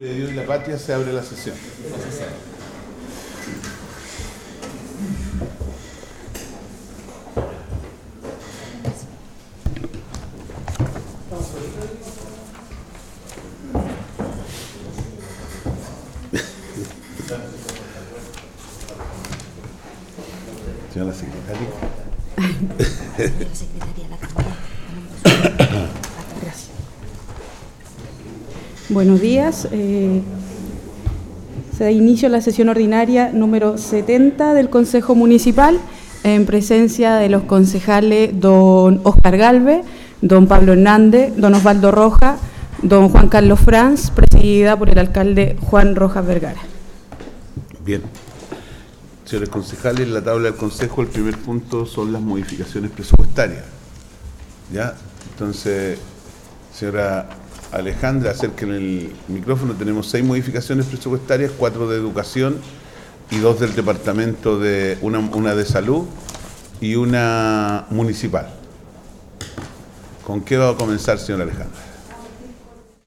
De Dios y la Patria se abre la sesión. Señora secretaria. La secretaria de la Cámara. Gracias. Buenos días. Se da inicio a la sesión ordinaria número 70 del Consejo Municipal en presencia de los concejales don Óscar Galve, don Pablo Hernández, don Osvaldo Roja, don Juan Carlos Franz, presidida por el alcalde Juan Rojas Vergara. Bien. Señores concejales, en la tabla del Consejo el primer punto son las modificaciones presupuestarias. ¿Ya? Entonces, señora Alejandra, acerquen el micrófono. Tenemos 6 modificaciones presupuestarias, 4 de educación y 2 del departamento de una de salud y una municipal. ¿Con qué va a comenzar, señora Alejandra?